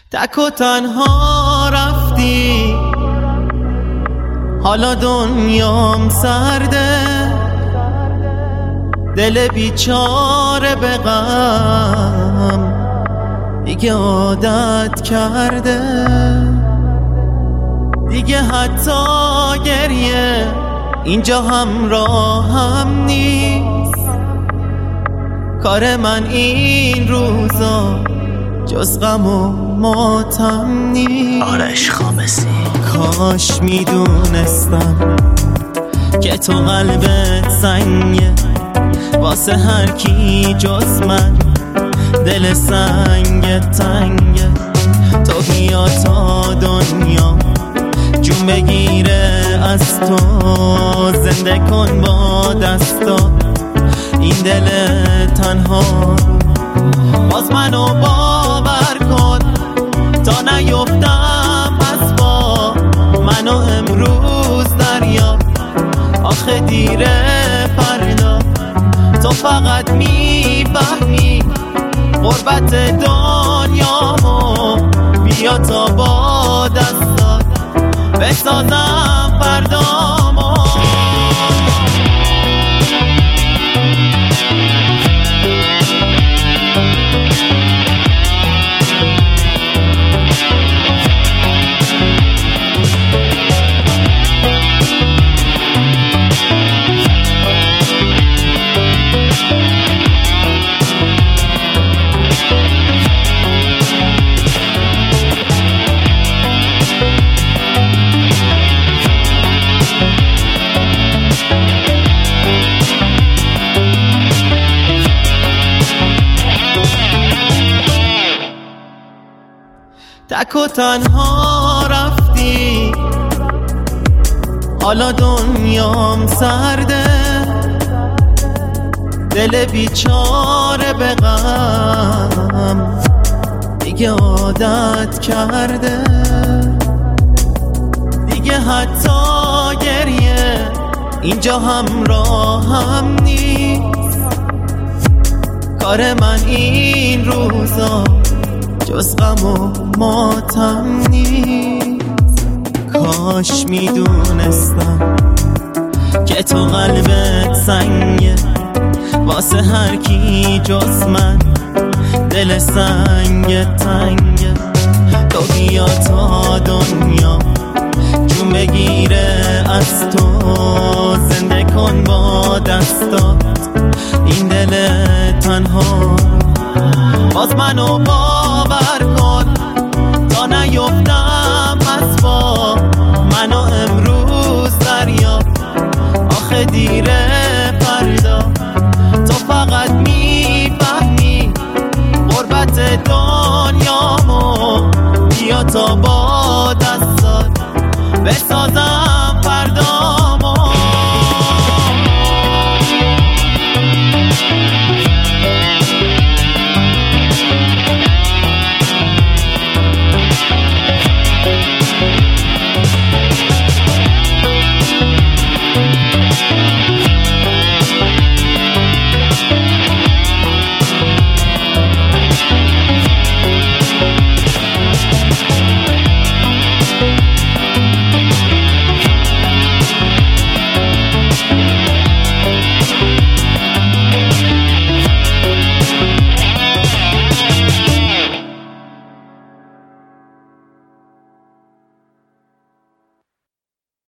تک و تنها رفتی، حالا دنیام سرده، دل بیچاره به غم دیگه عادت کرده. دیگه حتی گریه اینجا همراهم نیست. کار من این روزا جز غم و ماتم نیست. آرش خامسی. کاش میدونستم که تو قلبت سنگه، واسه هر کی جز من دل سنگ تنگه. تو بیا تا دنیا جون بگیره از تو، زنده کن با دستا این دل تنها. باز منو باور کن تا نیفتم از با منو امروز دریا. آخه دیره فردا تو فقط میفهمی غربت دنیامو. بیا تا با دستات بسازم فردامو. تک و تنها رفتی، حالا دنیام سرده، دل بیچاره به غم دیگه عادت کرده. دیگه حتی گریه اینجا همراهم نیست. کار من این روزا جز غم و ماتم نیست. کاش میدونستم که تو قلبت سنگه، واسه هر کی جز من دل سنگ تنگه. تو بیا تا دنیا جون بگیره از تو، زنده کن با دستات این دل تنها. باز منو باور کن تا نیفتم از با منو امروز دریا. آخه دیره فردا تو فقط میفهمی غربت دنیامو. بیا تا با دستات بسازم